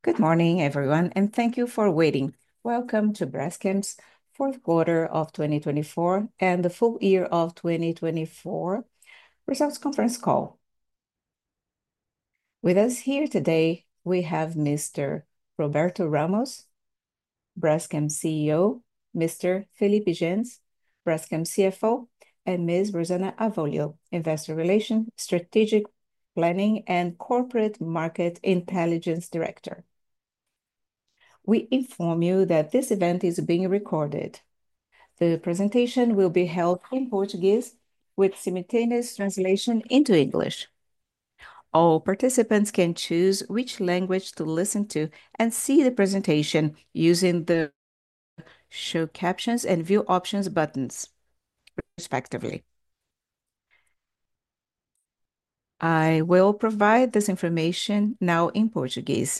Good morning, everyone, and thank you for waiting. Welcome to Braskem's fourth quarter of 2024 and the full year of 2024 results conference call. With us here today, we have Mr. Roberto Ramos, Braskem CEO, Mr. Felipe Jens, Braskem CFO, and Ms. Rosana Avolio, Investor Relations, Strategic Planning, and Corporate Market Intelligence Director. We inform you that this event is being recorded. The presentation will be held in Portuguese with simultaneous translation into English. All participants can choose which language to listen to and see the presentation using the Show Captions and View Options buttons, respectively. I will provide this information now in Portuguese.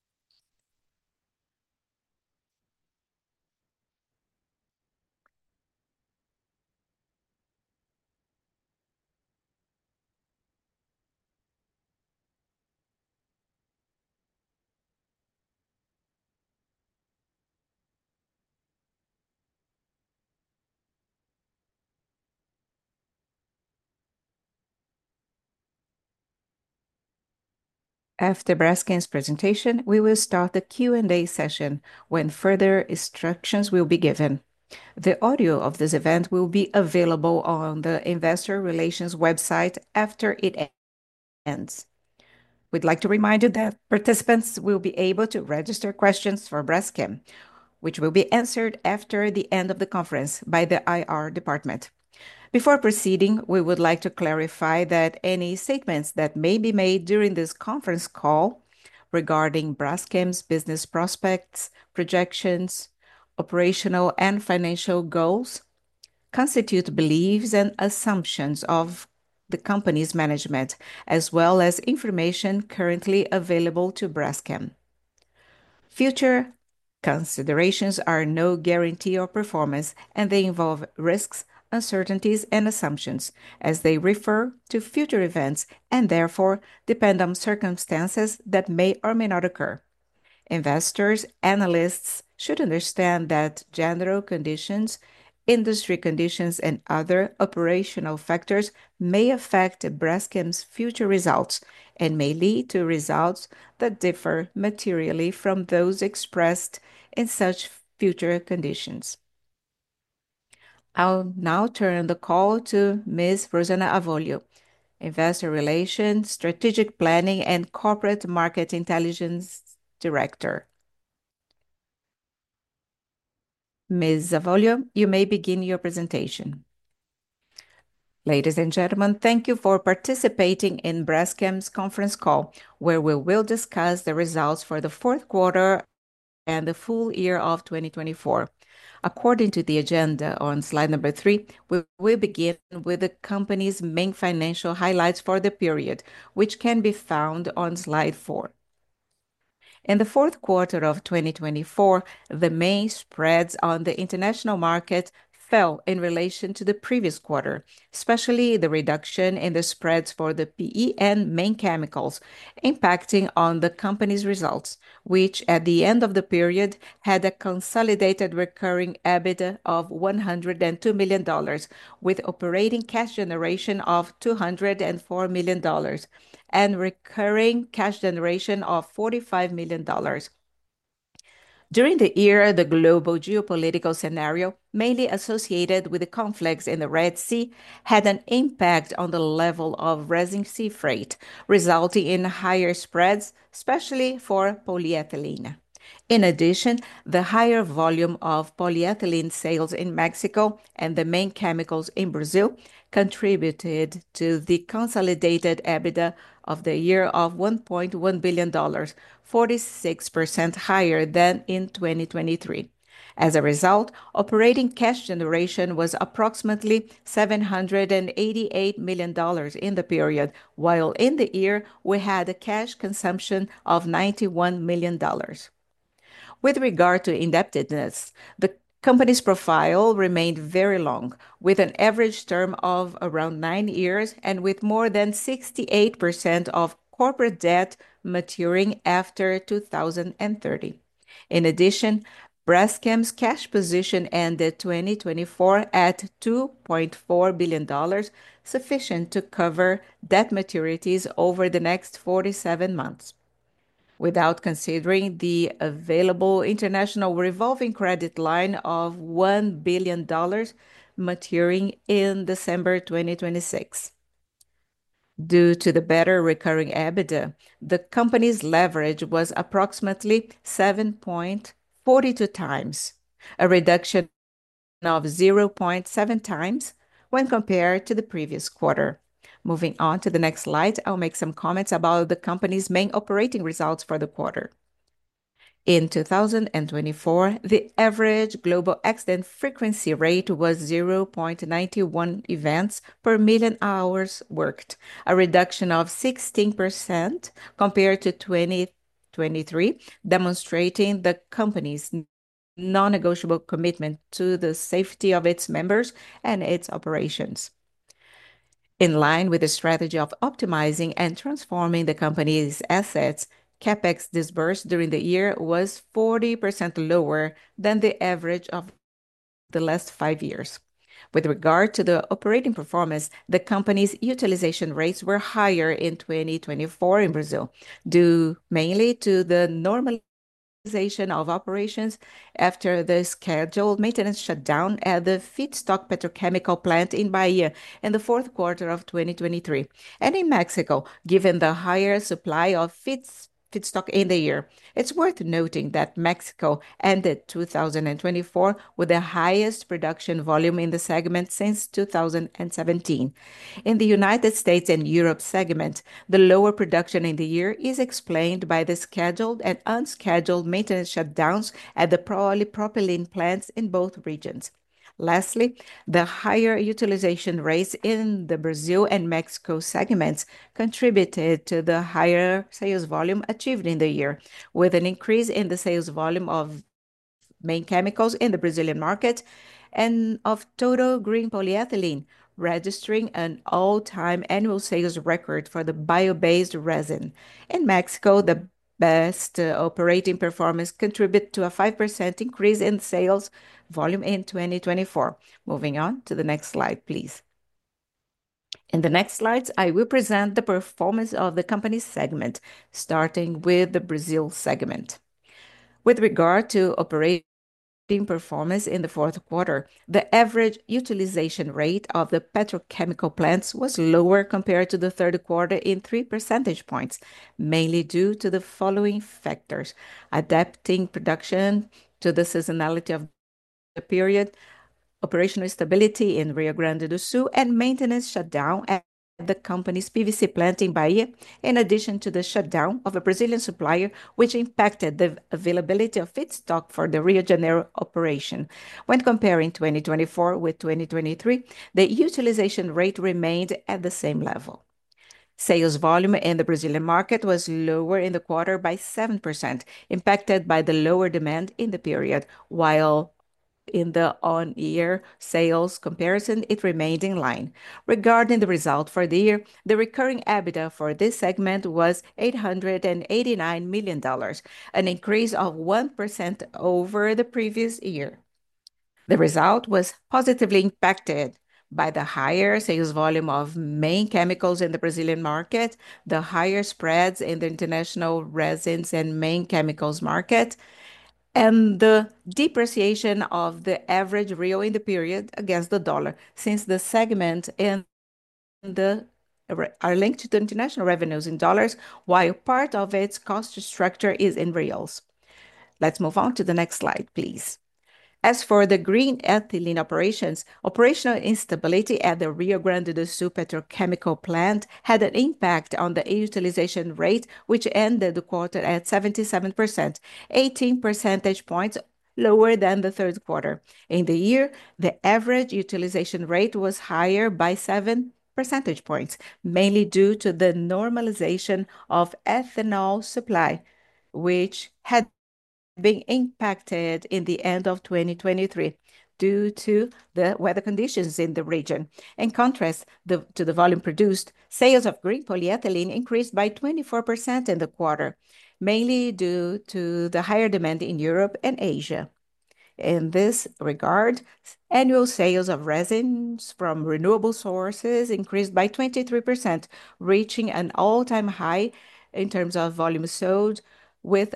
After Braskem's presentation, we will start the Q&A session when further instructions will be given. The audio of this event will be available on the Investor Relations website after it ends. We'd like to remind you that participants will be able to register questions for Braskem, which will be answered after the end of the conference by the IR department. Before proceeding, we would like to clarify that any statements that may be made during this conference call regarding Braskem's business prospects, projections, operational and financial goals constitute beliefs and assumptions of the company's management, as well as information currently available to Braskem. Future considerations are no guarantee of performance, and they involve risks, uncertainties, and assumptions as they refer to future events and therefore depend on circumstances that may or may not occur. Investors, analysts should understand that general conditions, industry conditions, and other operational factors may affect Braskem's future results and may lead to results that differ materially from those expressed in such future conditions. I'll now turn the call to Ms. Rosana Avolio, Investor Relations, Strategic Planning, and Corporate Market Intelligence Director. Ms. Avolio, you may begin your presentation. Ladies and gentlemen, thank you for participating in Braskem's conference call, where we will discuss the results for the fourth quarter and the full year of 2024. According to the agenda on slide number 3, we will begin with the company's main financial highlights for the period, which can be found on slide 4. In the fourth quarter of 2024, the main spreads on the international market fell in relation to the previous quarter, especially the reduction in the spreads for the PE and main chemicals, impacting on the company's results, which at the end of the period had a consolidated recurring EBITDA of $102 million, with operating cash generation of $204 million and recurring cash generation of $45 million. During the year, the global geopolitical scenario, mainly associated with the conflicts in the Red Sea, had an impact on the level of resin sea freight, resulting in higher spreads, especially for polyethylene. In addition, the higher volume of polyethylene sales in Mexico and the main chemicals in Brazil contributed to the consolidated EBITDA of the year of $1.1 billion, 46% higher than in 2023. As a result, operating cash generation was approximately $788 million in the period, while in the year we had a cash consumption of $91 million. With regard to indebtedness, the company's profile remained very long, with an average term of around 9 years and with more than 68% of corporate debt maturing after 2030. In addition, Braskem's cash position ended 2024 at $2.4 billion, sufficient to cover debt maturities over the next 47 months. Without considering the available international revolving credit line of $1 billion maturing in December 2026. Due to the better recurring EBITDA, the company's leverage was approximately 7.42 times, a reduction of 0.7 times when compared to the previous quarter. Moving on to the next slide, I'll make some comments about the company's main operating results for the quarter. In 2024, the average global accident frequency rate was 0.91 events per million hours worked, a reduction of 16% compared to 2023, demonstrating the company's non-negotiable commitment to the safety of its members and its operations. In line with the strategy of optimizing and transforming the company's assets, CapEx disbursed during the year was 40% lower than the average of the last 5 years. With regard to the operating performance, the company's utilization rates were higher in 2024 in Brazil, due mainly to the normalization of operations after the scheduled maintenance shutdown at the feedstock petrochemical plant in Bahia in the fourth quarter of 2023, and in Mexico, given the higher supply of feedstock in the year. It's worth noting that Mexico ended 2024 with the highest production volume in the segment since 2017. In the United States and Europe segment, the lower production in the year is explained by the scheduled and unscheduled maintenance shutdowns at the polypropylene plants in both regions. Lastly, the higher utilization rates in the Brazil and Mexico segments contributed to the higher sales volume achieved in the year, with an increase in the sales volume of main chemicals in the Brazilian market and of total green polyethylene, registering an all-time annual sales record for the bio-based resin. In Mexico, the best operating performance contributed to a 5% increase in sales volume in 2024. Moving on to the next slide, please. In the next slides, I will present the performance of the company's segment, starting with the Brazil segment. With regard to operating performance in the fourth quarter, the average utilization rate of the petrochemical plants was lower compared to the third quarter in 3 percentage points, mainly due to the following factors: adapting production to the seasonality of the period, operational stability in Rio Grande do Sul, and maintenance shutdown at the company's PVC plant in Bahia, in addition to the shutdown of a Brazilian supplier, which impacted the availability of feedstock for the Rio de Janeiro operation. When comparing 2024 with 2023, the utilization rate remained at the same level. Sales volume in the Brazilian market was lower in the quarter by 7%, impacted by the lower demand in the period, while in the on-year sales comparison, it remained in line. Regarding the result for the year, the recurring EBITDA for this segment was $889 million, an increase of 1% over the previous year. The result was positively impacted by the higher sales volume of main chemicals in the Brazilian market, the higher spreads in the international resins and main chemicals market, and the depreciation of the average real in the period against the dollar, since the segment are linked to the international revenues in dollars, while part of its cost structure is in reals. Let's move on to the next slide, please. As for the green ethylene operations, operational instability at the Rio Grande do Sul petrochemical plant had an impact on the utilization rate, which ended the quarter at 77%, 18 percentage points lower than the third quarter. In the year, the average utilization rate was higher by 7 percentage points, mainly due to the normalization of ethanol supply, which had been impacted in the end of 2023. due to the weather conditions in the region. In contrast to the volume produced, sales of green polyethylene increased by 24% in the quarter, mainly due to the higher demand in Europe and Asia. In this regard, annual sales of resins from renewable sources increased by 23%, reaching an all-time high in terms of volume sold, with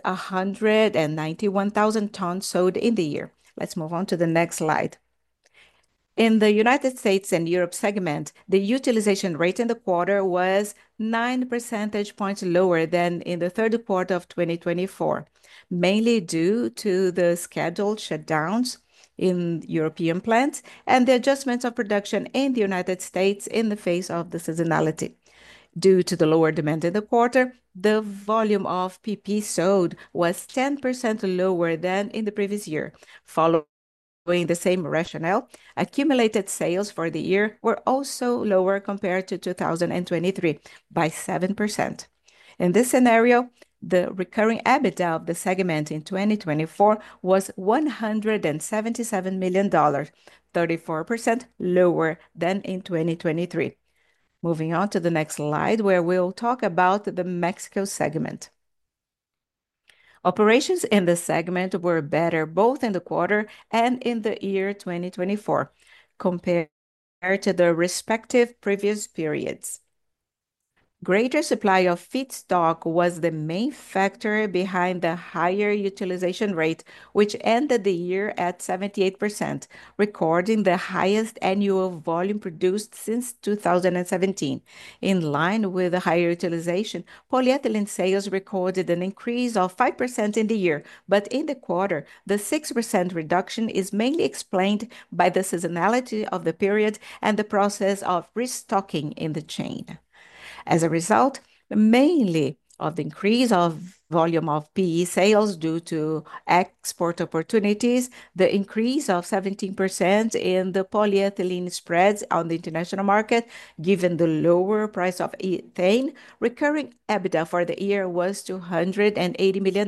191,000 tons sold in the year. Let's move on to the next slide. In the United States and Europe segment, the utilization rate in the quarter was 9 percentage points lower than in the third quarter of 2024, mainly due to the scheduled shutdowns in European plants and the adjustments of production in the United States in the face of the seasonality. Due to the lower demand in the quarter, the volume of PP sold was 10% lower than in the previous year. Following the same rationale, accumulated sales for the year were also lower compared to 2023 by 7%. In this scenario, the recurring EBITDA of the segment in 2024 was $177 million, 34% lower than in 2023. Moving on to the next slide, where we'll talk about the Mexico segment. Operations in the segment were better both in the quarter and in the year 2024 compared to the respective previous periods. Greater supply of feedstock was the main factor behind the higher utilization rate, which ended the year at 78%, recording the highest annual volume produced since 2017. In line with the higher utilization, polyethylene sales recorded an increase of 5% in the year, but in the quarter, the 6% reduction is mainly explained by the seasonality of the period and the process of restocking in the chain. As a result, mainly of the increase of volume of PE sales due to export opportunities, the increase of 17% in the polyethylene spreads on the international market, given the lower price of ethane, recurring EBITDA for the year was $280 million,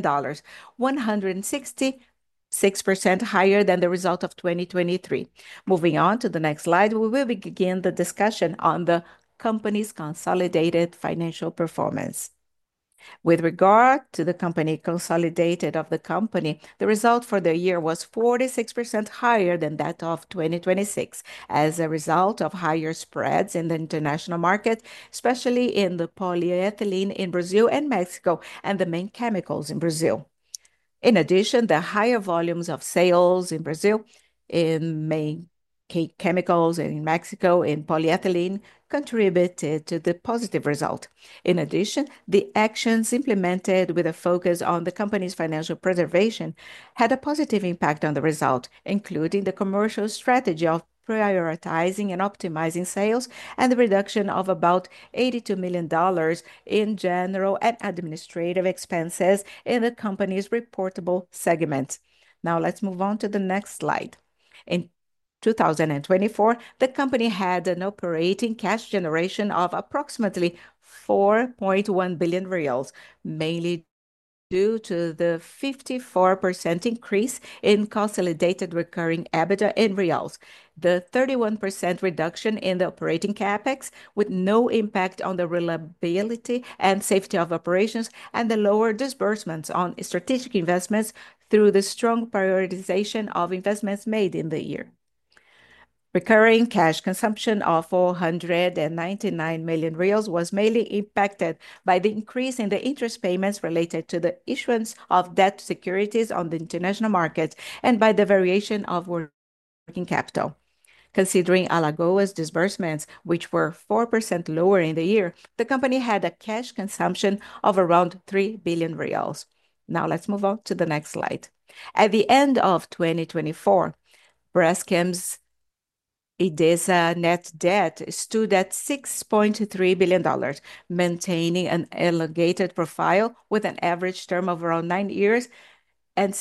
166% higher than the result of 2023. Moving on to the next slide, we will begin the discussion on the company's consolidated financial performance. With regard to the company consolidated of the company, the result for the year was 46% higher than that of 2026, as a result of higher spreads in the international market, especially in the polyethylene in Brazil and Mexico, and the main chemicals in Brazil. In addition, the higher volumes of sales in Brazil, in main chemicals, and in Mexico in polyethylene contributed to the positive result. In addition, the actions implemented with a focus on the company's financial preservation had a positive impact on the result, including the commercial strategy of prioritizing and optimizing sales and the reduction of about $82 million in general and administrative expenses in the company's reportable segment. Now let's move on to the next slide. In 2024, the company had an operating cash generation of approximately 4.1 billion reais, mainly due to the 54% increase in consolidated recurring EBITDA in reals, the 31% reduction in the operating capex with no impact on the reliability and safety of operations, and the lower disbursements on strategic investments through the strong prioritization of investments made in the year. Recurring cash consumption of 499 million reais was mainly impacted by the increase in the interest payments related to the issuance of debt securities on the international market and by the variation of working capital. Considering Alagoas disbursements, which were 4% lower in the year, the company had a cash consumption of around 3 billion reais. Now let's move on to the next slide. At the end of 2024, Braskem's IDESA net debt stood at $6.3 billion, maintaining an elongated profile with an average term of around 9 years and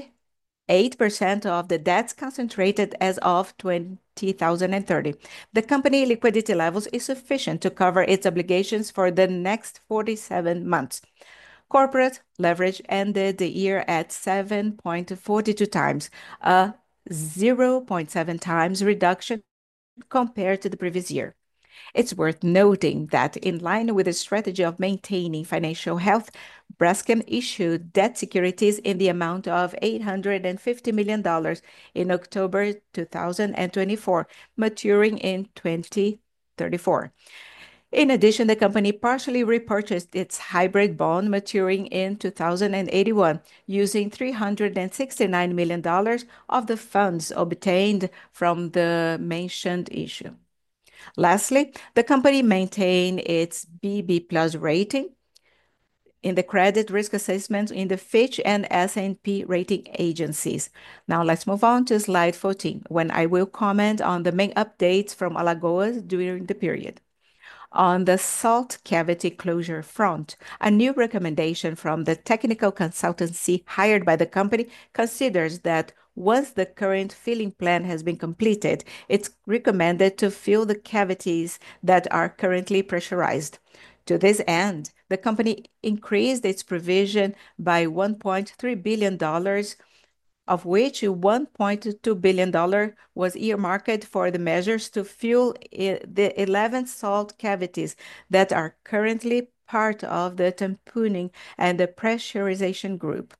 68% of the debts concentrated as of 2030. The company liquidity levels are sufficient to cover its obligations for the next 47 months. Corporate leverage ended the year at 7.42 times, a 0.7 times reduction compared to the previous year. It's worth noting that, in line with the strategy of maintaining financial health, Braskem issued debt securities in the amount of $850 million in October 2024, maturing in 2034. In addition, the company partially repurchased its hybrid bond maturing in 2081, using $369 million of the funds obtained from the mentioned issue. Lastly, the company maintained its BB Plus rating in the credit risk assessment in the Fitch and S&P rating agencies. Now let's move on to slide 14, when I will comment on the main updates from Alagoas during the period. On the salt cavity closure front, a new recommendation from the technical consultancy hired by the company considers that once the current filling plan has been completed, it's recommended to fill the cavities that are currently pressurized. To this end, the company increased its provision by $1.3 billion, of which $1.2 billion was earmarked for the measures to fill the 11 salt cavities that are currently part of the tampooning and the pressurization group.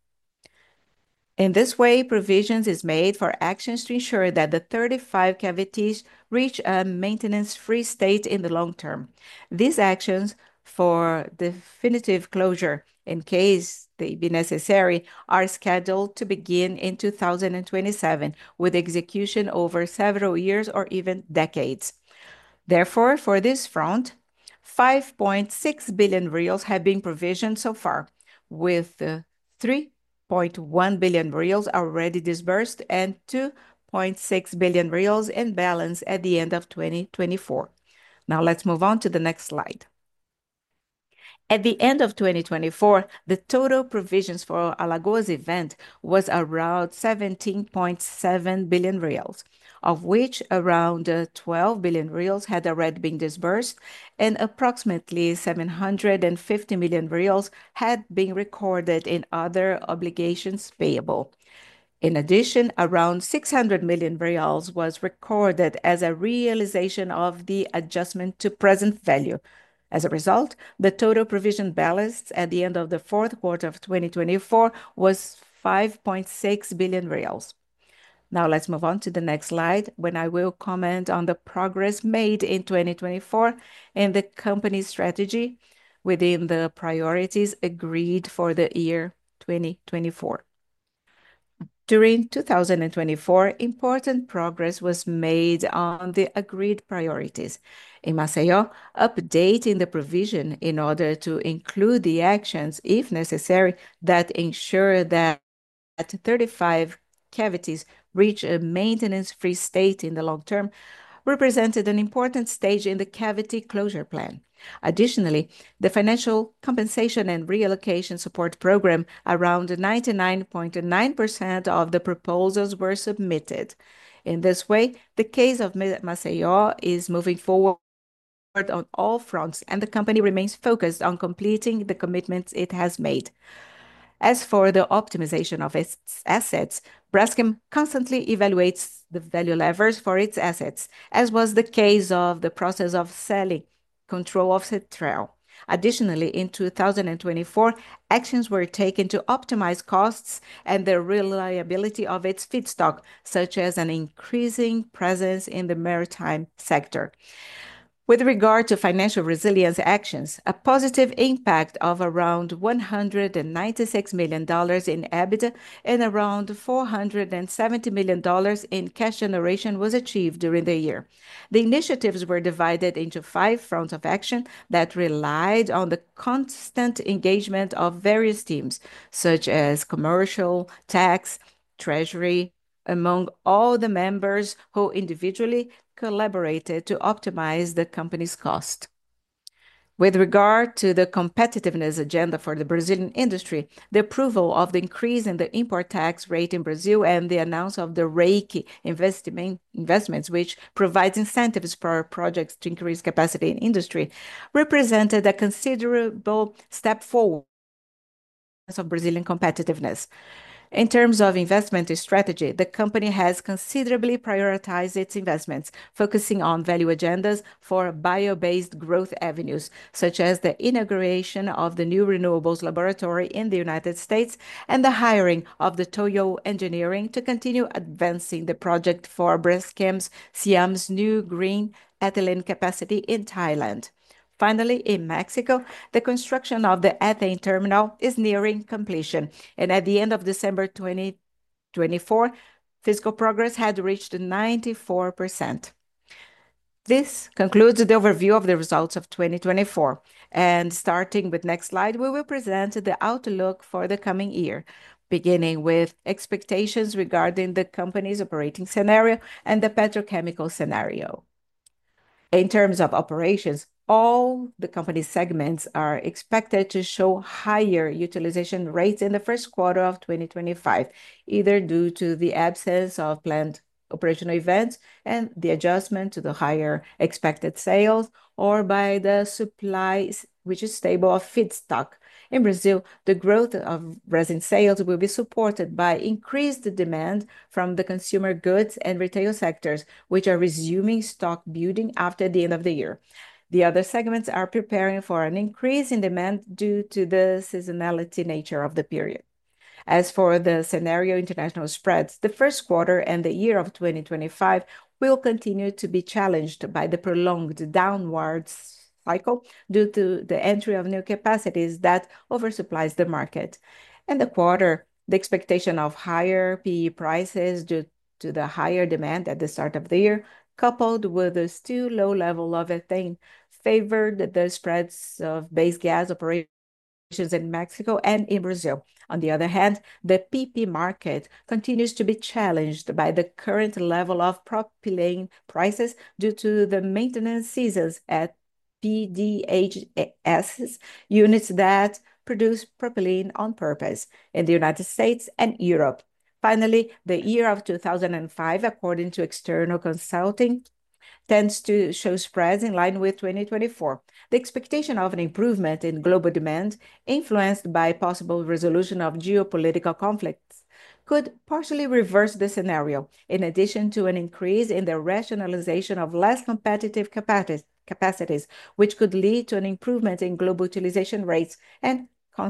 In this way, provisions is made for actions to ensure that the 35 cavities reach a maintenance-free state in the long term. These actions for definitive closure, in case they be necessary, are scheduled to begin in 2027, with execution over several years or even decades. Therefore, for this front, 5.6 billion reals have been provisioned so far, with 3.1 billion reals already disbursed and 2.6 billion reals in balance at the end of 2024. Now let's move on to the next slide. At the end of 2024, the total provisions for Alagoas event was around 17.7 billion reals, of which around 12 billion reals had already been disbursed and approximately 750 million reals had been recorded in other obligations payable. In addition, around 600 million reals was recorded as a realization of the adjustment to present value. As a result, the total provision balance at the end of the fourth quarter of 2024 was 5.6 billion reals. Now let's move on to the next slide, when I will comment on the progress made in 2024 and the company's strategy within the priorities agreed for the year 2024. During 2024, important progress was made on the agreed priorities. In Maceió, updating the provision in order to include the actions, if necessary, that ensure that 35 cavities reach a maintenance-free state in the long term, represented an important stage in the cavity closure plan. Additionally, the financial compensation and reallocation support program, around 99.9% of the proposals were submitted. In this way, the case of Maceió is moving forward on all fronts, and the company remains focused on completing the commitments it has made. As for the optimization of its assets, Braskem constantly evaluates the value levers for its assets, as was the case of the process of selling control of Cetrel. Additionally, in 2024, actions were taken to optimize costs and the reliability of its feedstock, such as an increasing presence in the maritime sector. With regard to financial resilience actions, a positive impact of around $196 million in EBITDA and around $470 million in cash generation was achieved during the year. The initiatives were divided into 5 fronts of action that relied on the constant engagement of various teams, such as commercial, tax, treasury, among all the members who individually collaborated to optimize the company's cost. With regard to the competitiveness agenda for the Brazilian industry, the approval of the increase in the import tax rate in Brazil and the announcement of the REIQ investments, which provides incentives for projects to increase capacity in industry, represented a considerable step forward of Brazilian competitiveness. In terms of investment strategy, the company has considerably prioritized its investments, focusing on value agendas for bio-based growth avenues, such as the inauguration of the new renewables laboratory in the United States and the hiring of the Toyo Engineering to continue advancing the project for Braskem's Siam's new green ethylene capacity in Thailand. Finally, in Mexico, the construction of the ethane terminal is nearing completion, and at the end of December 2024, physical progress had reached 94%. This concludes the overview of the results of 2024. And starting with next slide, we will present the outlook for the coming year, beginning with expectations regarding the company's operating scenario and the petrochemical scenario. In terms of operations, all the company segments are expected to show higher utilization rates in the first quarter of 2025, either due to the absence of planned operational events and the adjustment to the higher expected sales, or by the supply, which is stable, of feedstock. In Brazil, the growth of resin sales will be supported by increased demand from the consumer goods and retail sectors, which are resuming stock building after the end of the year. The other segments are preparing for an increase in demand due to the seasonality nature of the period. As for the scenario international spreads, the first quarter and the year of 2025 will continue to be challenged by the prolonged downward cycle due to the entry of new capacities that oversupplies the market. In the quarter, the expectation of higher PE prices due to the higher demand at the start of the year, coupled with a still low level of ethane, favored the spreads of base gas operations in Mexico and in Brazil. On the other hand, the PP market continues to be challenged by the current level of propylene prices due to the maintenance seasons at PDHS units that produce propylene on purpose in the United States and Europe. Finally, the year of 2005, according to external consulting, tends to show spreads in line with 2024. The expectation of an improvement in global demand, influenced by possible resolution of geopolitical conflicts, could partially reverse the scenario, in addition to an increase in the rationalization of less competitive capacities, which could lead to an improvement in global utilization rates and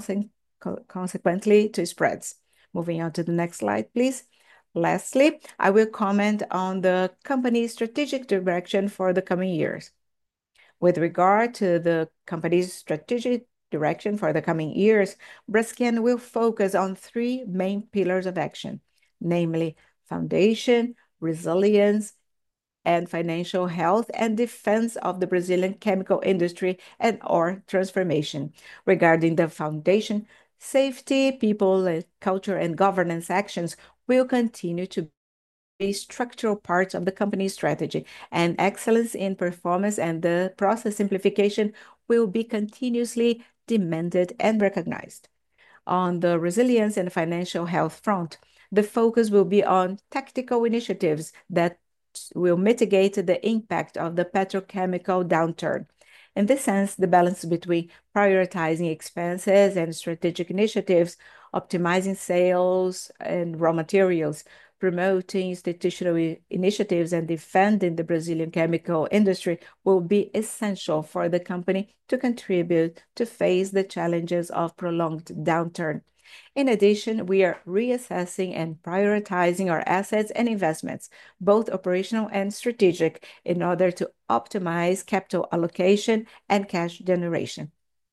consequently to spreads. Moving on to the next slide, please. Lastly, I will comment on the company's strategic direction for the coming years. With regard to the company's strategic direction for the coming years, Braskem will focus on three main pillars of action, namely foundation, resilience, and financial health and defense of the Brazilian chemical industry and/or transformation. Regarding the foundation, safety, people, culture, and governance actions will continue to be structural parts of the company's strategy, and excellence in performance and the process simplification will be continuously demanded and recognized. On the resilience and financial health front, the focus will be on tactical initiatives that will mitigate the impact of the petrochemical downturn. In this sense, the balance between prioritizing expenses and strategic initiatives, optimizing sales and raw materials, promoting institutional initiatives, and defending the Brazilian chemical industry will be essential for the company to contribute to face the challenges of prolonged downturn. In addition, we are reassessing and prioritizing our assets and investments, both operational and strategic, in order to optimize capital allocation and cash generation.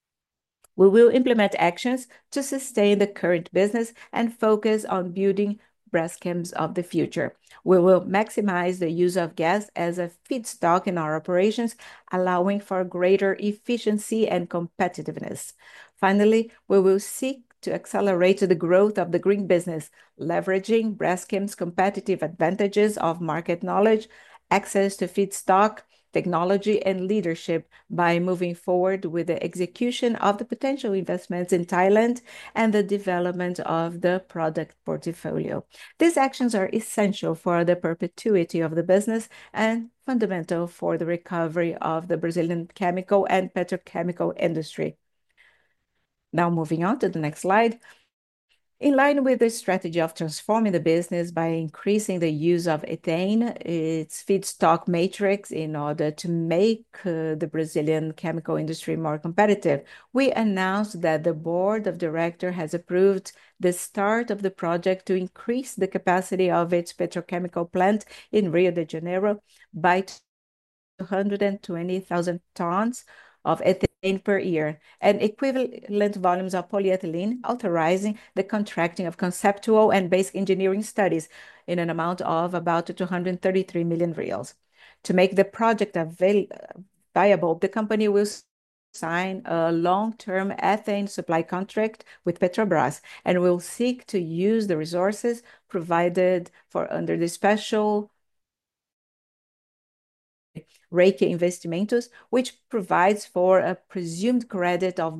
We will implement actions to sustain the current business and focus on building Braskem's of the future. We will maximize the use of gas as a feedstock in our operations, allowing for greater efficiency and competitiveness. Finally, we will seek to accelerate the growth of the green business, leveraging Braskem's competitive advantages of market knowledge, access to feedstock, technology, and leadership by moving forward with the execution of the potential investments in Thailand and the development of the product portfolio. These actions are essential for the perpetuity of the business and fundamental for the recovery of the Brazilian chemical and petrochemical industry. Now, moving on to the next slide. In line with the strategy of transforming the business by increasing the use of ethane, its feedstock matrix, in order to make the Brazilian chemical industry more competitive, we announced that the board of directors has approved the start of the project to increase the capacity of its petrochemical plant in Rio de Janeiro by 220,000 tons of ethane per year and equivalent volumes of polyethylene, authorizing the contracting of conceptual and basic engineering studies in an amount of about 233 million reais. To make the project viable, the company will sign a long-term ethane supply contract with Petrobras and will seek to use the resources provided for under the special REIQ Investimentos, which provides for a presumed credit of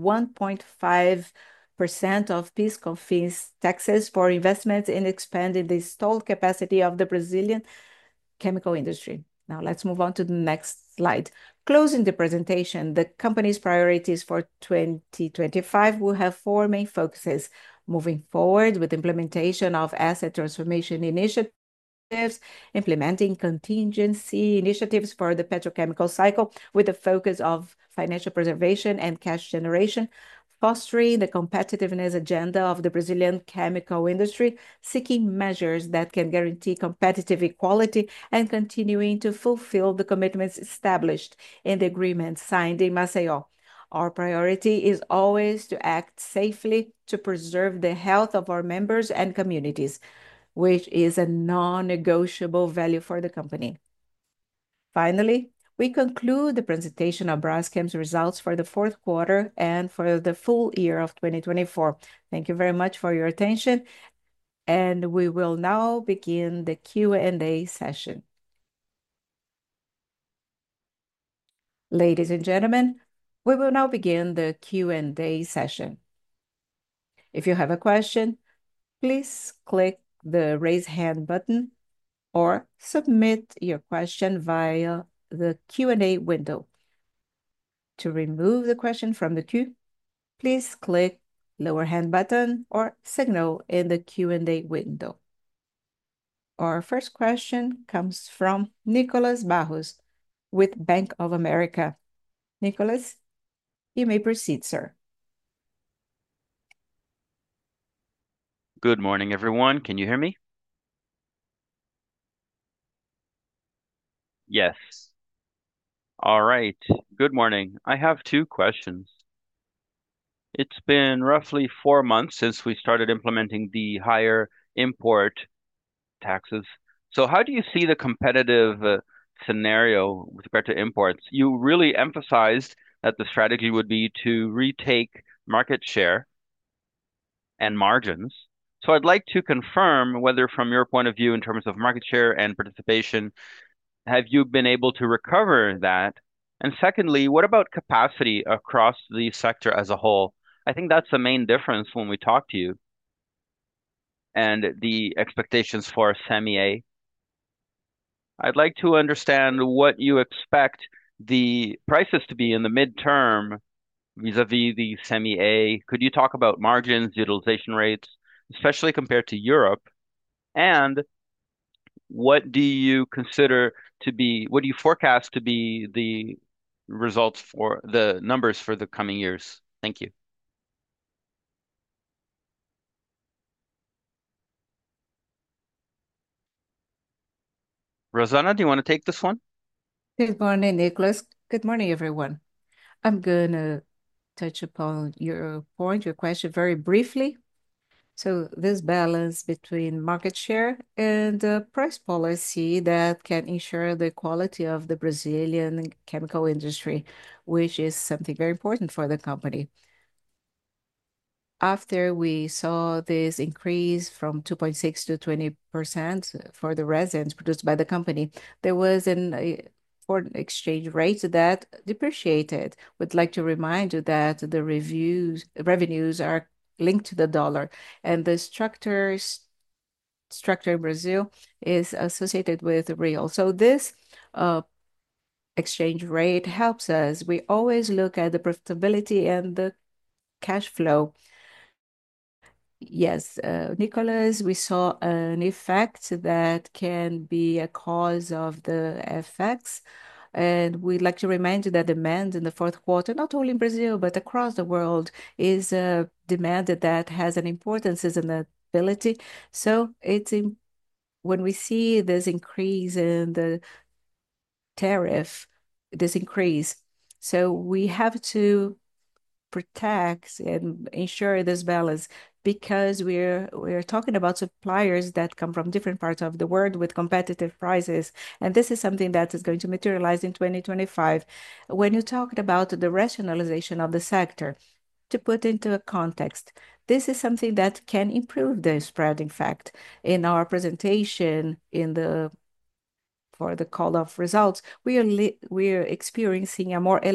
1.5% of PIS/COFINS taxes for investments in expanding the installed capacity of the Brazilian chemical industry. Now, let's move on to the next slide. Closing the presentation, the company's priorities for 2025 will have four main focuses: moving forward with implementation of asset transformation initiatives, implementing contingency initiatives for the petrochemical cycle with a focus of financial preservation and cash generation, fostering the competitiveness agenda of the Brazilian chemical industry, seeking measures that can guarantee competitive equality, and continuing to fulfill the commitments established in the agreement signed in Maceió. Our priority is always to act safely to preserve the health of our members and communities, which is a non-negotiable value for the company. Finally, we conclude the presentation of Braskem's results for the fourth quarter and for the full year of 2024. Thank you very much for your attention, and we will now begin the Q&A session. Ladies and gentlemen, we will now begin the Q&A session. If you have a question, please click the raise hand button or submit your question via the Q&A window. To remove the question from the queue, please click lower hand button or signal in the Q&A window. Our first question comes from Nicolas Barros with Bank of America. Nicolas, you may proceed, sir. Good morning, everyone. Can you hear me? Yes. All right. Good morning. I have two questions. It's been roughly 4 months since we started implementing the higher import taxes. So how do you see the competitive scenario with regard to imports? You really emphasized that the strategy would be to retake market share and margins. So I'd like to confirm whether, from your point of view, in terms of market share and participation, have you been able to recover that? And secondly, what about capacity across the sector as a whole? I think that's the main difference when we talk to you and the expectations for semi-A. I'd like to understand what you expect the prices to be in the midterm vis-a-vis the semi-A. Could you talk about margins, utilization rates, especially compared to Europe? And what do you consider to be, what do you forecast to be the results for the numbers for the coming years? Thank you. Rosana, do you want to take this one? Good morning, Nicholas. Good morning, everyone. I'm going to touch upon your point, your question very briefly. So this balance between market share and price policy that can ensure the quality of the Brazilian chemical industry, which is something very important for the company. After we saw this increase from 2.6 to 20% for the resins produced by the company, there was a foreign exchange rate that depreciated. Would like to remind you that the revenues are linked to the dollar, and the structure in Brazil is associated with the real. So this uh, exchange rate helps us. We always look at the profitability and the cash flow. Yes, Nicholas, we saw an effect that can be a cause of the FX. And we'd like to remind you that demand in the fourth quarter, not only in Brazil, but across the world, is a demand that has an importance, is an ability. So when we see this increase in the tariff, this increase, so we have to protect and ensure this balance because we're talking about suppliers that come from different parts of the world with competitive prices, and this is something that is going to materialize in 2025. When you talked about the rationalization of the sector, to put into a context, this is something that can improve the spread. In fact, in our presentation in the for the call of results, we are experiencing a more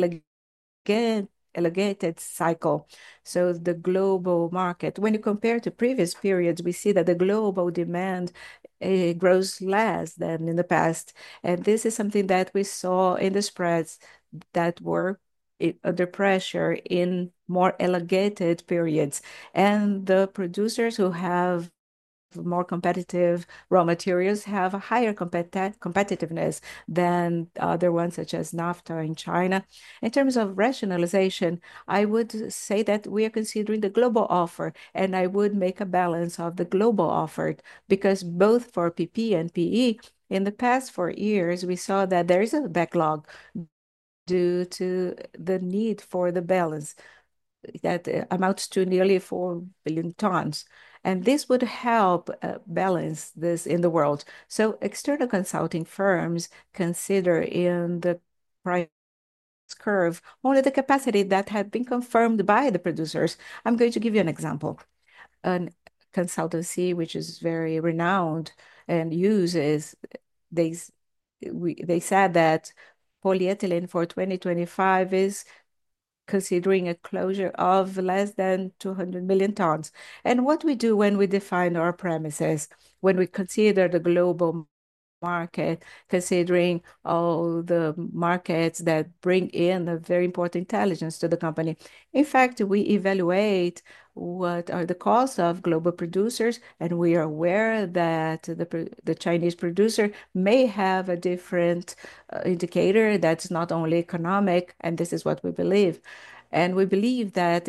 elongated cycle. So the global market, when you compare to previous periods, we see that the global demand grows less than in the past. And this is something that we saw in the spreads that were under pressure in more elongated periods. And the producers who have more competitive raw materials have a higher competitiveness than other ones, such as NAFTA in China. In terms of rationalization, I would say that we are considering the global offer, and I would make a balance of the global offer because both for PP and PE, in the past 4 years, we saw that there is a backlog due to the need for the balance that amounts to nearly 4 billion tons. And this would help balance this in the world. So external consulting firms consider in the price curve only the capacity that had been confirmed by the producers. I'm going to give you an example. An consultancy which is very renowned and uses they they said that polyethylene for 2025 is considering a closure of less than 200 million tons. And what we do when we define our premises, when we consider the global market, considering all the markets that bring in a very important intelligence to the company. In fact, we evaluate what are the costs of global producers, and we are aware that the Chinese producer may have a different indicator that's not only economic, and this is what we believe. And we believe that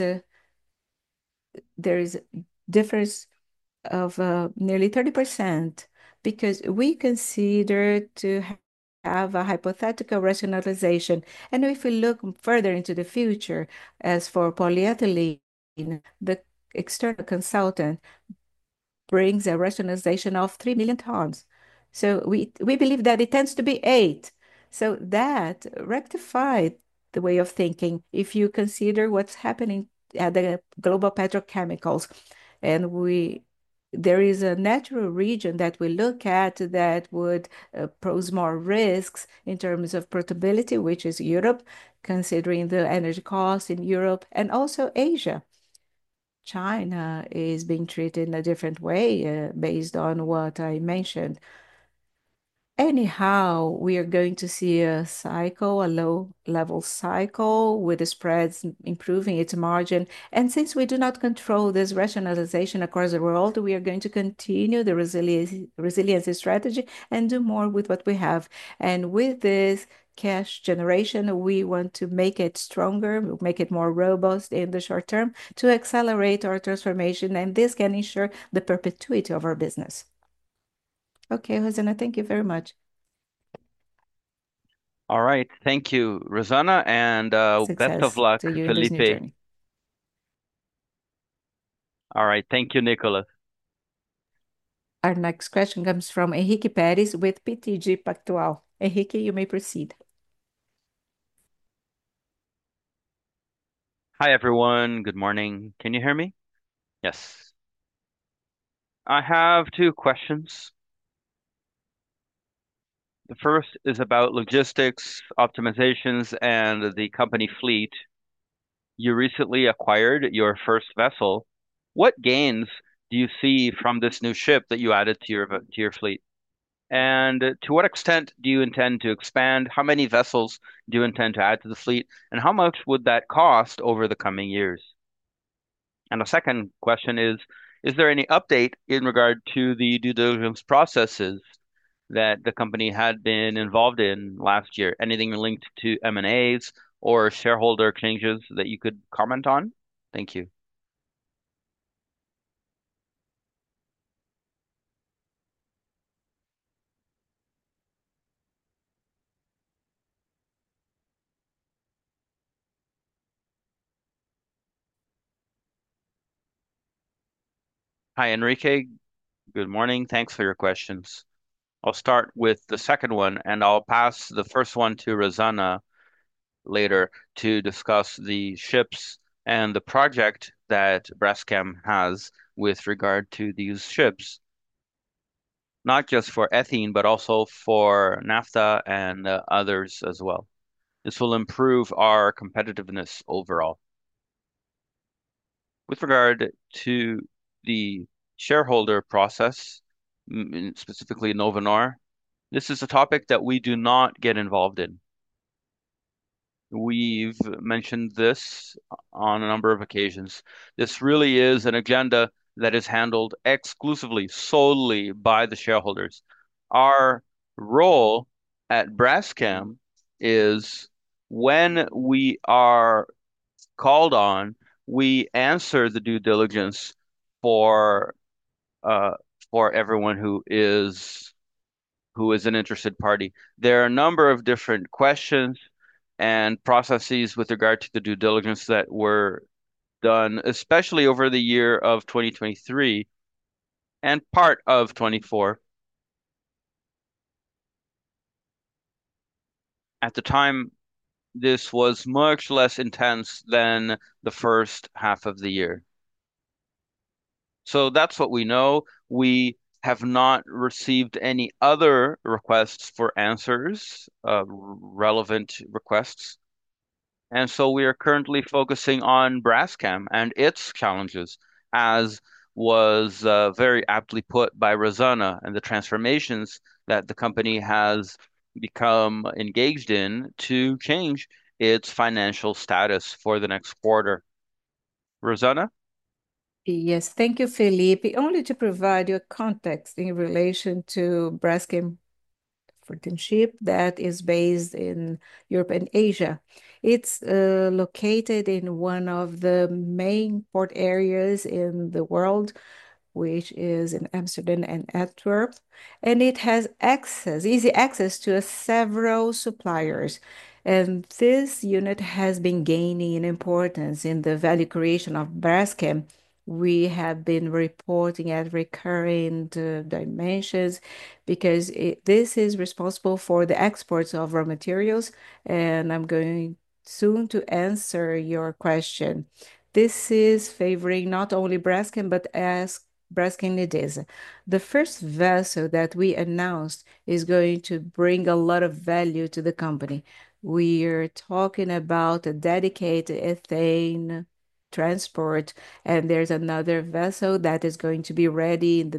there is difference of nearly 30% because we consider to have a hypothetical rationalization. And if we look further into the future, as for polyethylene, the external consultant brings a rationalization of 3 million tons. So we believe that it tends to be 8. So that rectified the way of thinking if you consider what's happening at the global petrochemicals. And there is a natural region that we look at that would pose more risks in terms of portability, which is Europe, considering the energy costs in Europe and also Asia. China is being treated in a different way based on what I mentioned. Anyhow, we are going to see a cycle, a low level cycle with the spreads improving its margin. And since we do not control this rationalization across the world, we are going to continue the resilience strategy and do more with what we have. And with this cash generation, we want to make it stronger, make it more robust in the short term to accelerate our transformation. And this can ensure the perpetuity of our business. Okay, Rosana, thank you very much. All right. Thank you, Rosanna, and best of Success luck, to you in this new Felipe. journey. All right. Thank you, Nicholas. Our next question comes from Henrique Pérez with BTG Pactual. Henrique, you may proceed. Hi, everyone. Good morning. Can you hear me? Yes. I have two questions. The first is about logistics, optimizations, and the company fleet. You recently acquired your first vessel. What gains do you see from this new ship that you added to your fleet? And to what extent do you intend to expand? How many vessels do you intend to add to the fleet? And how much would that cost over the coming years? And a second question is there any update in regard to the due diligence processes that the company had been involved in last year? Anything linked to M&As or shareholder changes that you could comment on? Thank you. Hi, Enrique. Good morning. Thanks for your questions. I'll start with the second one, and I'll pass the first one to Rosanna later to discuss the ships and the project that Braskem has with regard to these ships, not just for ethene, but also for naphtha and others as well. This will improve our competitiveness overall. With regard to the shareholder process, specifically Novonor, this is a topic that we do not get involved in. We've mentioned this on a number of occasions. This really is an agenda that is handled exclusively, solely by the shareholders. Our role at Braskem is when we are called on, we answer the due diligence for uh, for everyone who is an interested party. There are a number of different questions and processes with regard to the due diligence that were done, especially over the year of 2023 and part of 24. At the time, this was much less intense than the first half of the year. So that's what we know. We have not received any other requests for answers, relevant requests. And so we are currently focusing on Braskem and its challenges, as was very aptly put by Rosanna, and the transformations that the company has become engaged in to change its financial status for the next quarter. Rosanna? Yes, thank you, Felipe. Only to provide you a context in relation to Braskem ship that is based in Europe and Asia. It's located in one of the main port areas in the world, which is in Amsterdam and Antwerp, and it has access, easy access to several suppliers. And this unit has been gaining in importance in the value creation of Braskem. We have been reporting at recurring dimensions because this is responsible for the exports of raw materials, and I'm going soon to answer your question. This is favoring not only Braskem but as Braskem Idesa. The first vessel that we announced is going to bring a lot of value to the company. We're talking about a dedicated ethane transport, and there's another vessel that is going to be ready in the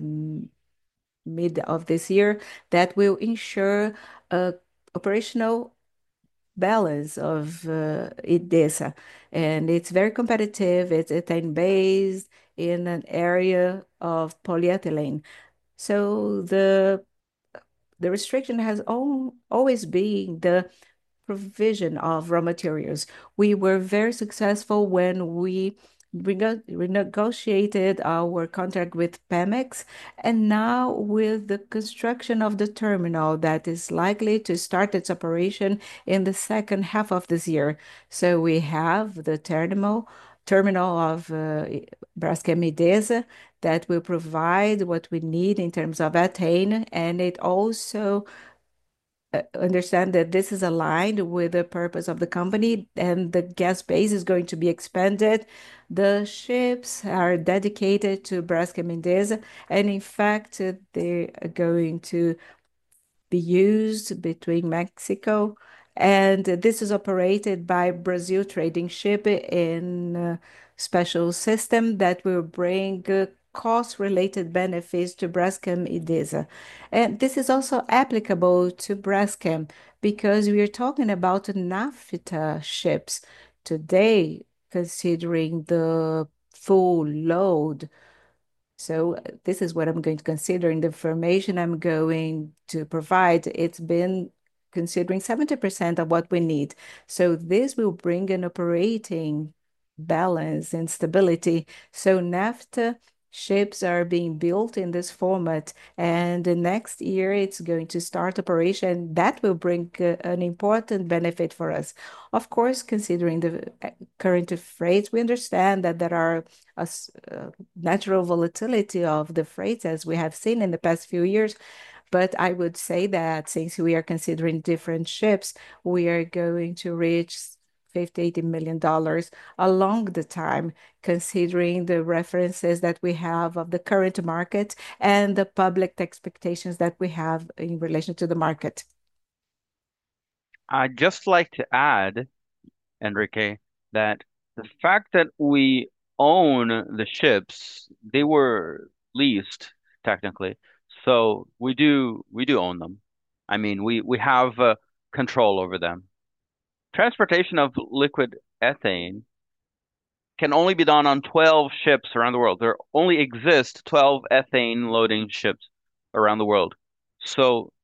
mid of this year that will ensure a operational balance of Idesa. And it's very competitive. It's ethane based in an area of polyethylene. So the restriction has always been the provision of raw materials. We were very successful when we renegotiated our contract with Pemex, and now with the construction of the terminal that is likely to start its operation in the second half of this year. So we have the terminal of Braskem Idesa that will provide what we need in terms of ethane, and it also understand that this is aligned with the purpose of the company and the gas base is going to be expanded. The ships are dedicated to Braskem Idesa, and in fact, they are going to be used between Mexico, and this is operated by Brazil Trading Ship in a special system that will bring cost-related benefits to Braskem Idesa. And this is also applicable to Braskem because we are talking about naphtha ships today, considering the full load. So this is what I'm going to consider in the information I'm going to provide. It's been considering 70% of what we need. So this will bring an operating balance and stability. So NAFTA ships are being built in this format, and the next year it's going to start operation. That will bring an important benefit for us. Of course, considering the current freight, we understand that there are natural volatility of the freight as we have seen in the past few years. But I would say that since we are considering different ships, we are going to reach 50, $80 million along the time, considering the references that we have of the current market and the public expectations that we have in relation to the market. I'd just like to add, Enrique, that the fact that we own the ships, they were leased technically. So we do own them. I mean, we have control over them. Transportation of liquid ethane can only be done on 12 ships around the world. There only exist 12 ethane loading ships around the world. So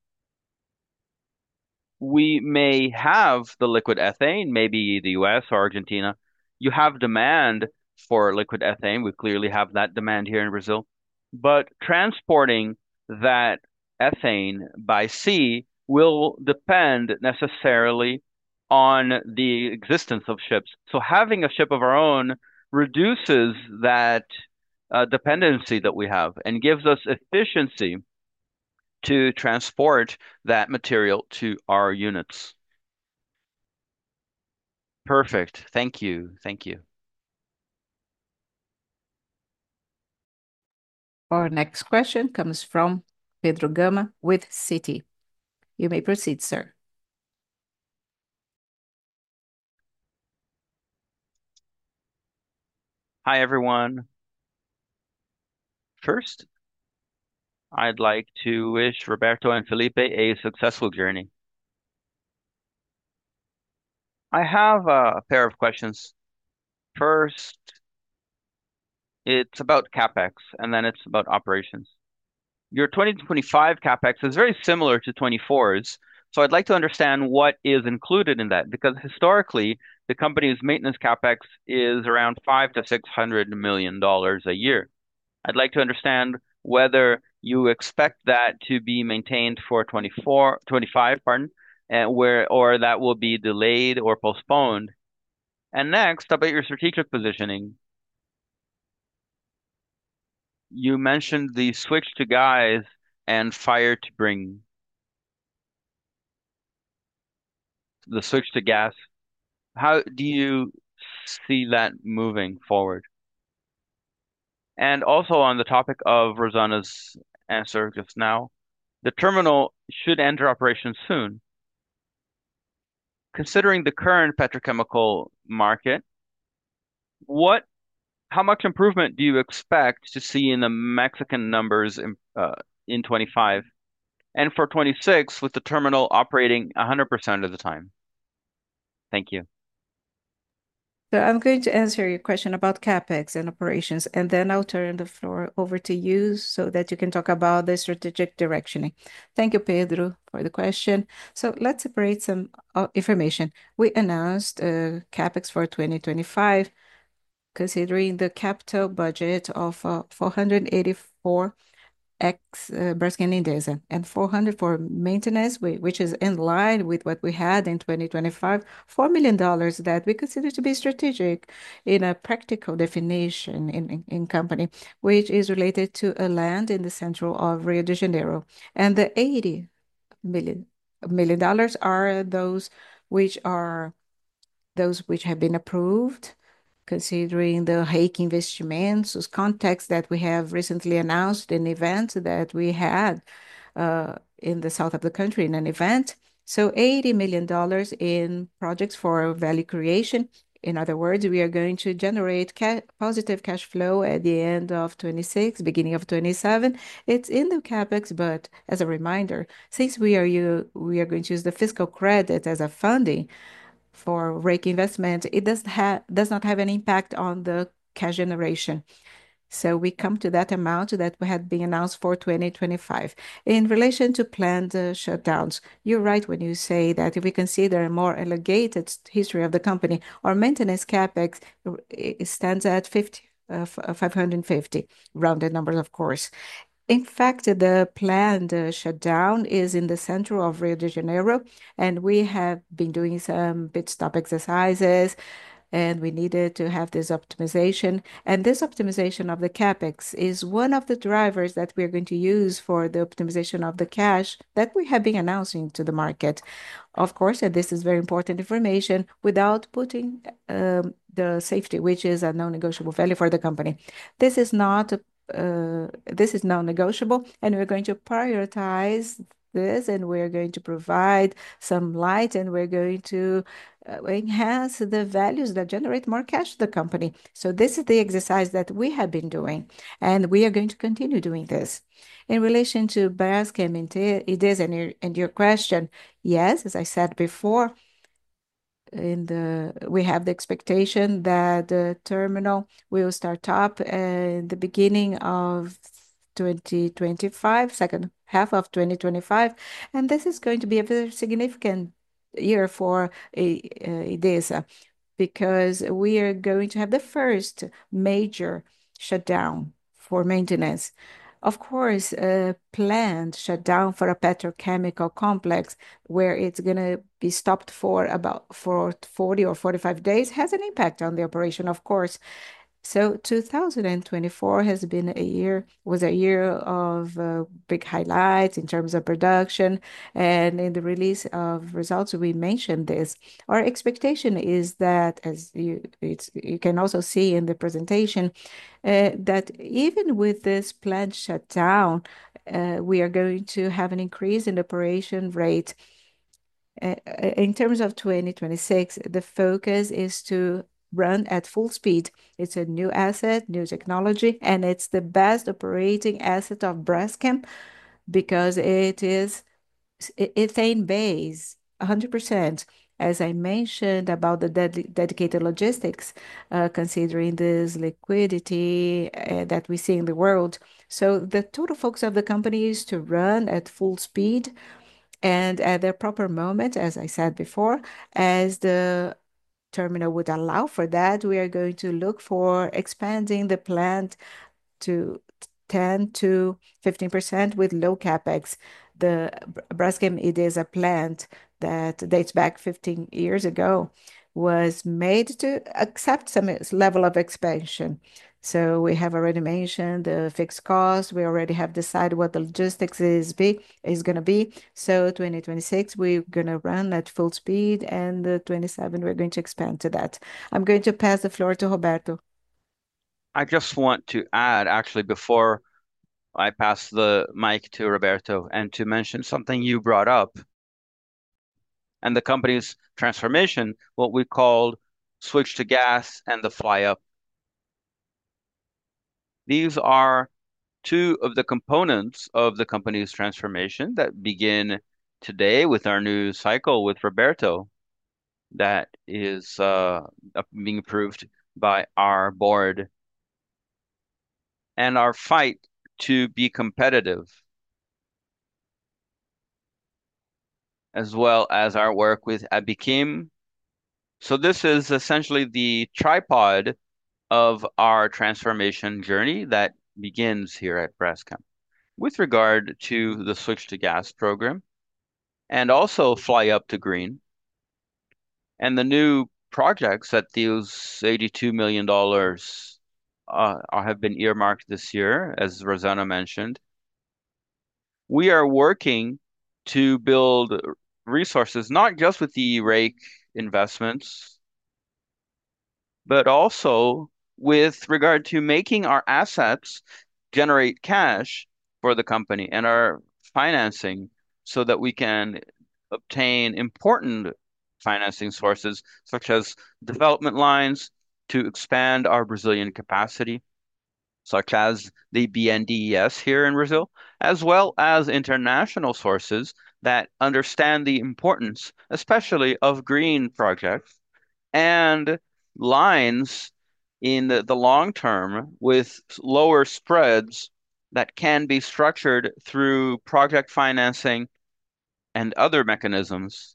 we may have the liquid ethane, maybe the US or Argentina. You have demand for liquid ethane. We clearly have that demand here in Brazil. But transporting that ethane by sea will depend necessarily on the existence of ships. So having a ship of our own reduces that dependency that we have and gives us efficiency to transport that material to our units. Perfect. Thank you. Thank you. Our next question comes from Pedro Gama with Citi. You may proceed, sir. Hi, everyone. First, I'd like to wish Roberto and Felipe a successful journey. I have a pair of questions. First, it's about CapEx, and then it's about operations. Your 2025 CapEx is very similar to 24's, so I'd like to understand what is included in that, because historically, the company's maintenance CapEx is around 5 to 600 million dollars a year. I'd like to understand whether you expect that to be maintained for 24, 25, pardon, and where or that will be delayed or postponed. And next, about your strategic positioning. You mentioned the switch to gas and fire to bring the switch to gas. How do you see that moving forward? And also on the topic of Rosanna's answer just now, the terminal should enter operation soon. Considering the current petrochemical market, what, how much improvement do you expect to see in the Mexican numbers in 25 and for 26 with the terminal operating 100% of the time? Thank you. So I'm going to answer your question about CapEx and operations, and then I'll turn the floor over to you so that you can talk about the strategic directioning. Thank you, Pedro, for the question. So let's separate some information. We announced CapEx for 2025, considering the capital budget of 484 ex Braskem Idesa and 400 for maintenance, which is in line with what we had in 2025, $4 million that we consider to be strategic in a practical definition in company, which is related to a land in the central of Rio de Janeiro. And the 80 million dollars are those which have been approved considering the REIQ Investimentos context that we have recently announced an event that we had in the south of the country in an event. So $80 million in projects for value creation. In other words, we are going to generate positive cash flow at the end of 26, beginning of 27. It's in the CapEx, but as a reminder, since we are going to use the fiscal credit as a funding, for REIQ investment, it does not have an impact on the cash generation. So we come to that amount that had been announced for 2025. In relation to planned shutdowns, you're right when you say that if we consider a more elongated history of the company, our maintenance capex stands at 550, rounded numbers, of course. In fact, the planned shutdown is in the center of Rio de Janeiro, and we have been doing some pit stop exercises, and we needed to have this optimization. And this optimization of the capex is one of the drivers that we're going to use for the optimization of the cash that we have been announcing to the market. Of course, and this is very important information without putting the safety, which is a non-negotiable value for the company. This is not this is non-negotiable, and we're going to prioritize this, and we're going to provide some light, and we're going to enhance the values that generate more cash to the company. So this is the exercise that we have been doing, and we are going to continue doing this. In relation to Braskem, it is, and your question, yes, as I said before, we have the expectation that the terminal will start up in the beginning of 2025, second half of 2025, and this is going to be a very significant year for IDESA because we are going to have the first major shutdown for maintenance. Of course, a planned shutdown for a petrochemical complex where it's going to be stopped for 40 or 45 days has an impact on the operation, of course. So 2024 was a year of big highlights in terms of production. And in the release of results, we mentioned this. Our expectation is that, you can also see in the presentation, that even with this plant shutdown, we are going to have an increase in the operation rate. In terms of 2026, the focus is to run at full speed. It's a new asset, new technology, and it's the best operating asset of Braskem because it is ethane base, 100%. As I mentioned about the dedicated logistics, considering this liquidity that we see in the world. So the total focus of the company is to run at full speed and at the proper moment, as I said before, as the terminal would allow for that, we are going to look for expanding the plant to 10 to 15% with low capex. The Braskem, it is a plant that dates back 15 years ago, was made to accept some level of expansion. So we have already mentioned the fixed cost. We already have decided what the logistics is going to be. So 2026, we're going to run at full speed, and the 27, we're going to expand to that. I'm going to pass the floor to Roberto. I just want to add, actually, before I pass the mic to Roberto, and to mention something you brought up and the company's transformation, what we called switch to gas and the fly up. These are two of the components of the company's transformation that begin today with our new cycle with Roberto that is being approved by our board, and our fight to be competitive, as well as our work with Abikim. So this is essentially the tripod of our transformation journey that begins here at Braskem. With regard to the switch to gas program and also fly up to green and the new projects that these $82 million have been earmarked this year, as Rosanna mentioned, we are working to build resources, not just with the rake investments, but also with regard to making our assets generate cash for the company and our financing so that we can obtain important financing sources such as development lines to expand our Brazilian capacity, such as the BNDES here in Brazil, as well as international sources that understand the importance, especially of green projects and lines in the long term with lower spreads that can be structured through project financing and other mechanisms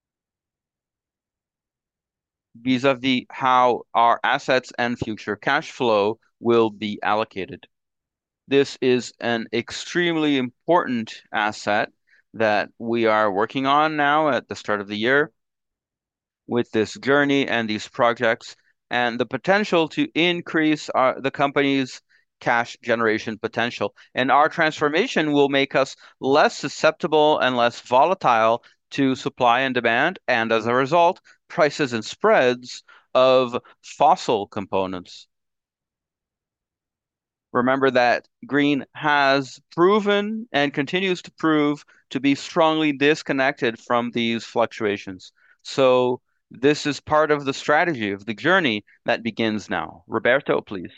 vis-a-vis how our assets and future cash flow will be allocated. This is an extremely important asset that we are working on now at the start of the year with this journey and these projects, and the potential to increase the company's cash generation potential. And our transformation will make us less susceptible and less volatile to supply and demand, and as a result, prices and spreads of fossil components. Remember that green has proven and continues to prove to be strongly disconnected from these fluctuations. So this is part of the strategy of the journey that begins now. Roberto, please.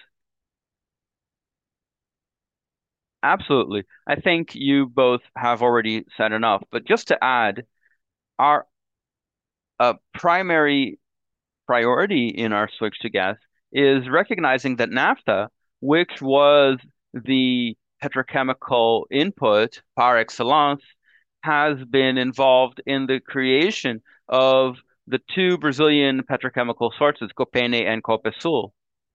Absolutely. I think you both have already said enough, but just to add, our primary priority in our switch to gas is recognizing that naphtha, which was the petrochemical input par excellence, has been involved in the creation of the two Brazilian petrochemical sources, Copene and Copesul,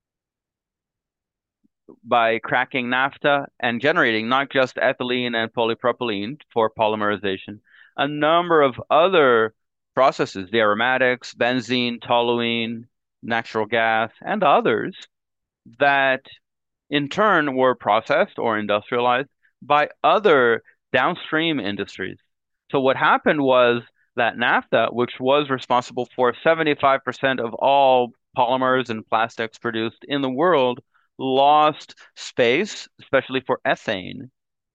by cracking naphtha and generating not just ethylene and polypropylene for polymerization, a number of other processes, the aromatics, benzene, toluene, natural gas, and others that in turn were processed or industrialized by other downstream industries. So what happened was that naphtha, which was responsible for 75% of all polymers and plastics produced in the world, lost space, especially for ethane,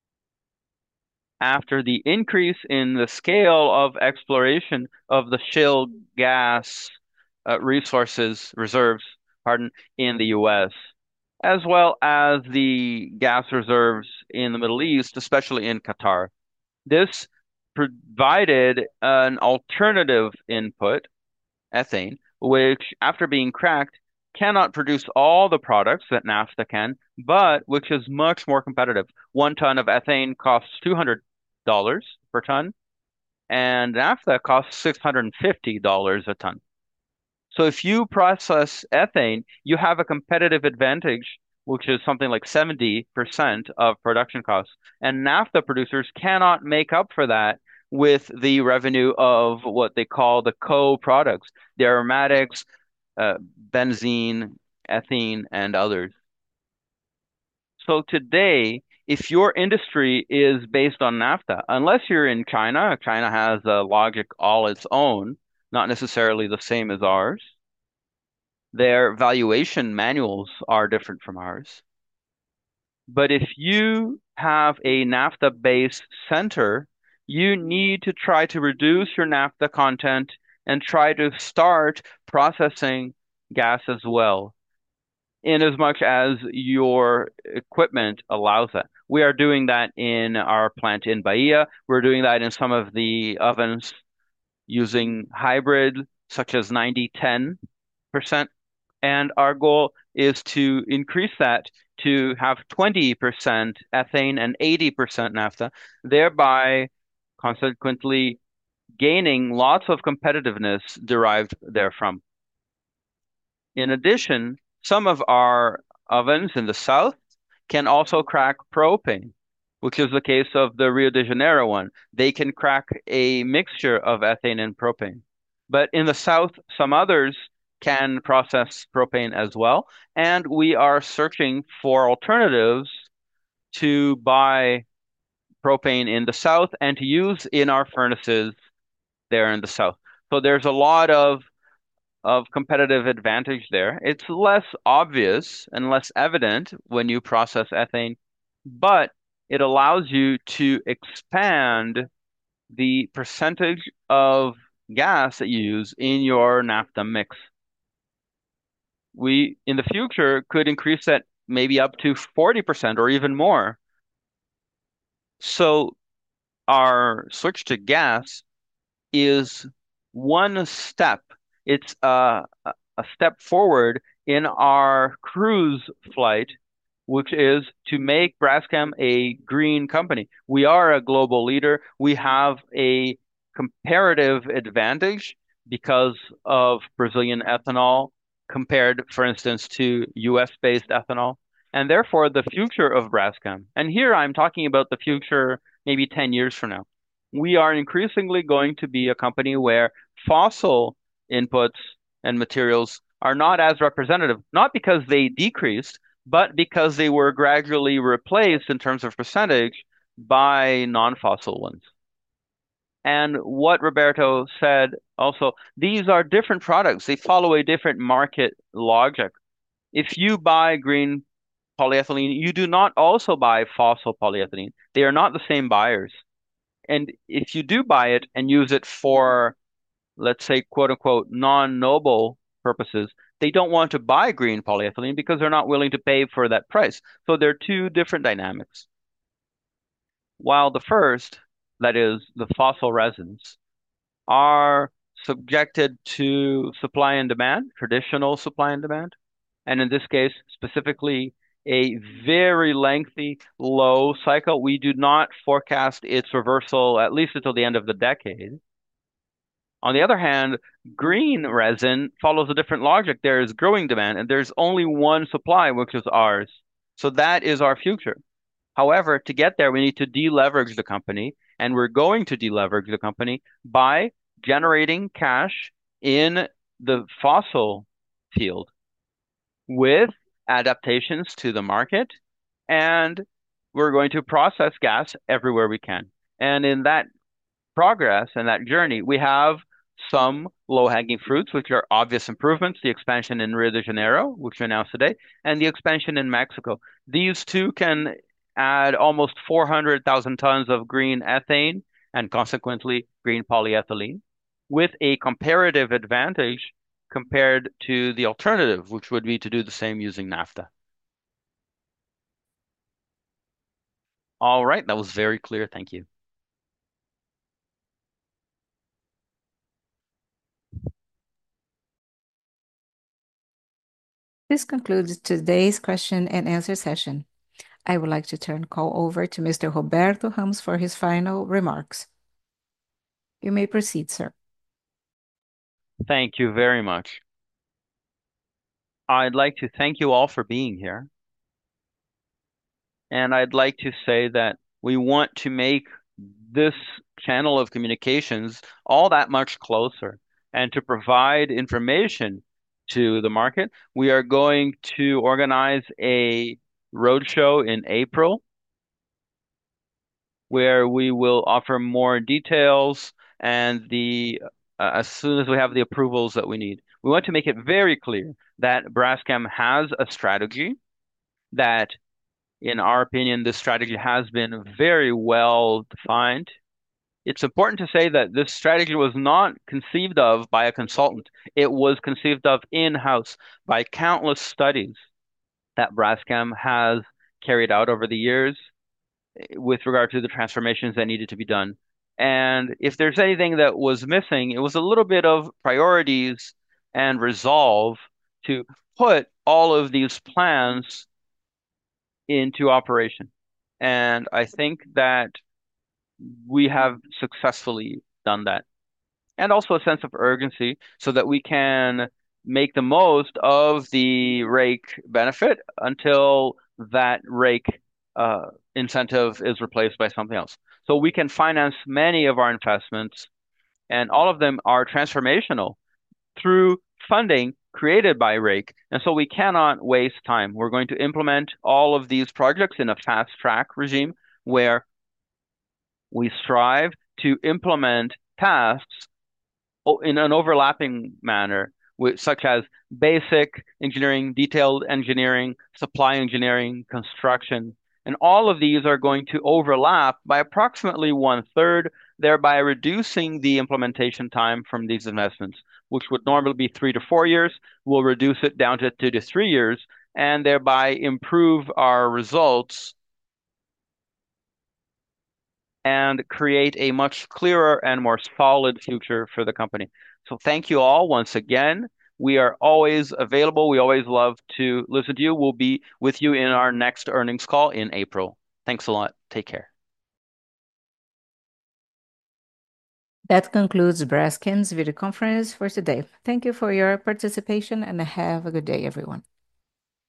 after the increase in the scale of exploration of the shale gas resources, reserves, pardon, in the US, as well as the gas reserves in the Middle East, especially in Qatar. This provided an alternative input, ethane, which, after being cracked, cannot produce all the products that naphtha can, but which is much more competitive. 1 ton of ethane costs $200 per ton, and naphtha costs $650 a ton. So if you process ethane, you have a competitive advantage, which is something like 70% of production costs. And naphtha producers cannot make up for that with the revenue of what they call the co-products, the aromatics, uh, benzene, ethene, and others. So today, if your industry is based on naphtha, unless you're in China, China has a logic all its own, not necessarily the same as ours. Their valuation manuals are different from ours. But if you have a naphtha-based center, you need to try to reduce your naphtha content and try to start processing gas as well, in as much as your equipment allows that. We are doing that in our plant in Bahia. We're doing that in some of the ovens using hybrid, such as 90-10%. And our goal is to increase that to have 20% ethane and 80% naphtha, thereby consequently gaining lots of competitiveness derived therefrom. In addition, some of our ovens in the south can also crack propane, which is the case of the Rio de Janeiro one. They can crack a mixture of ethane and propane. But in the south, some others can process propane as well. And we are searching for alternatives to buy propane in the south and to use in our furnaces there in the south. So there's a lot of competitive advantage there. It's less obvious and less evident when you process ethane, but it allows you to expand the percentage of gas that you use in your naphtha mix. We, in the future, could increase that maybe up to 40% or even more. So our switch to gas is one step. It's a step forward in our cruise flight, which is to make Braskem a green company. We are a global leader. We have a comparative advantage because of Brazilian ethanol compared, for instance, to US-based ethanol, and therefore the future of Braskem. And here I'm talking about the future maybe 10 years from now. We are increasingly going to be a company where fossil inputs and materials are not as representative, not because they decreased, but because they were gradually replaced in terms of percentage by non-fossil ones. And what Roberto said also, these are different products. They follow a different market logic. If you buy green polyethylene, you do not also buy fossil polyethylene. They are not the same buyers. And if you do buy it and use it for, let's say, quote unquote, non-noble purposes, they don't want to buy green polyethylene because they're not willing to pay for that price. So they're two different dynamics. While the first, that is, the fossil resins, are subjected to supply and demand, traditional supply and demand, and in this case, specifically, a very lengthy low cycle. We do not forecast its reversal at least until the end of the decade. On the other hand, green resin follows a different logic. There is growing demand, and there's only one supply, which is ours. So that is our future. However, to get there, we need to deleverage the company, and we're going to deleverage the company by generating cash in the fossil field with adaptations to the market, and we're going to process gas everywhere we can. And in that progress and that journey, we have some low-hanging fruits, which are obvious improvements, the expansion in Rio de Janeiro, which we announced today, and the expansion in Mexico. These two can add almost 400,000 tons of green ethane and consequently green polyethylene with a comparative advantage compared to the alternative, which would be to do the same using naphtha. All right, that was very clear. Thank you. This concludes today's question and answer session. I would like to turn the call over to Mr. Roberto Ramos for his final remarks. You may proceed, sir. Thank you very much. I'd like to thank you all for being here. And I'd like to say that we want to make this channel of communications all that much closer and to provide information to the market. We are going to organize a roadshow in April where we will offer more details and the as soon as we have the approvals that we need. We want to make it very clear that Braskem has a strategy that in our opinion, this strategy has been very well defined. It's important to say that this strategy was not conceived of by a consultant. It was conceived of in-house by countless studies that Braskem has carried out over the years with regard to the transformations that needed to be done. And if there's anything that was missing, it was a little bit of priorities and resolve to put all of these plans into operation. And I think that we have successfully done that. And also a sense of urgency so that we can make the most of the rake benefit until that rake incentive is replaced by something else. So we can finance many of our investments, and all of them are transformational through funding created by Rake. And so we cannot waste time. We're going to implement all of these projects in a fast track regime where we strive to implement tasks in an overlapping manner, such as basic engineering, detailed engineering, supply engineering, construction. And all of these are going to overlap by approximately one third, thereby reducing the implementation time from these investments, which would normally be 3 to 4 years. We'll reduce it down to 2 to 3 years and thereby improve our results and create a much clearer and more solid future for the company. So thank you all once again. We are always available. We always love to listen to you. We'll be with you in our next earnings call in April. Thanks a lot. Take care. That concludes Braskem's video conference for today. Thank you for your participation and have a good day, everyone.